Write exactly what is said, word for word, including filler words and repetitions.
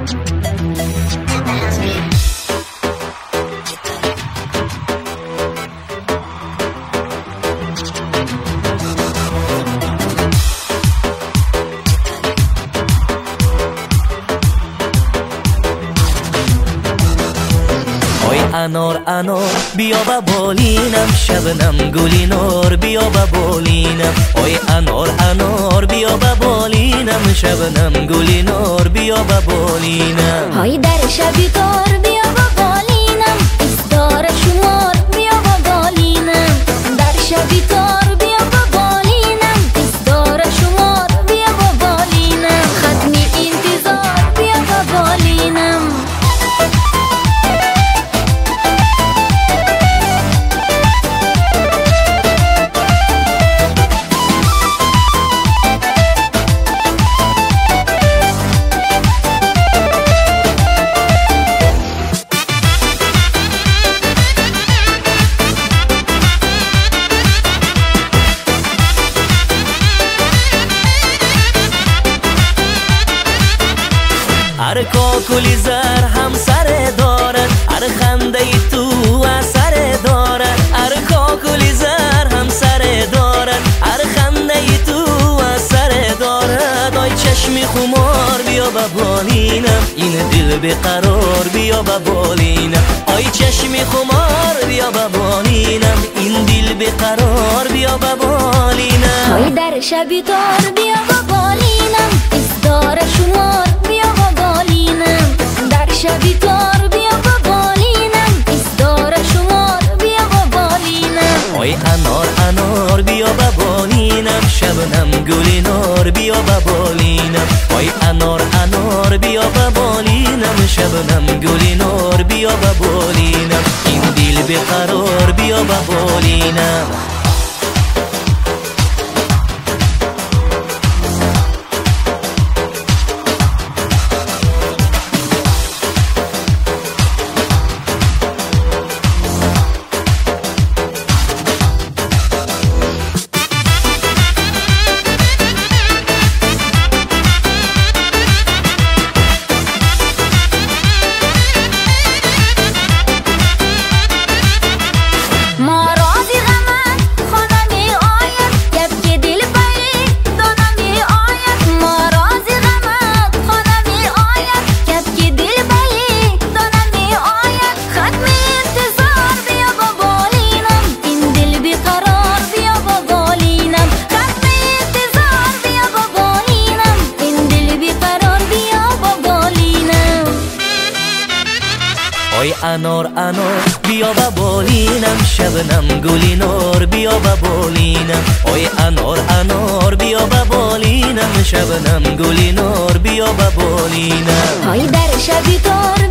انار انار بیا با بالینم، شبنم گلی نار بیا با بالینم. آی انار انار بیا با بالینم، شبنم گلی نار بیا با بالینم. های در شبی تار بیا با بالینم، ایستار شمار بیا با بالینم. در شبی تار بیا با بالینم، ایستار شمار بیا با بالینم. ختمی انتظار بیا با بالینم. هر کاکلی زر هم سر دارد، هر خنده تو اثر دارد. هر کاکلی زر هم سر دارد، هر خنده تو اثر دارد. آی چشمی خمار بیا با بالینم، این دل بیقرار بیا با بالینم. آی چشمی خمار بیا با بالینم، این دل بیقرار بیا با بالینم. های در شبی تار بیا با بالینم، ایستار شمار بیا با بالینم. در شبی تار بیا با بالینم، ایستار شمار بیا با بالینم. آی انار انار بیا با بالینم، شبنم گلی نار بیا با بالینم. آی انار انار بیا با بالینم، شبنم گلی نار بیا با بالینم. این دل بیقرار بیا با بالینم. آی انار انار بیا با بالینم، شبنم گلی نار بیا با بالینم. آی انار انار بیا با بالینم، شبنم گلی نار بیا با بالینم. های در شبی تار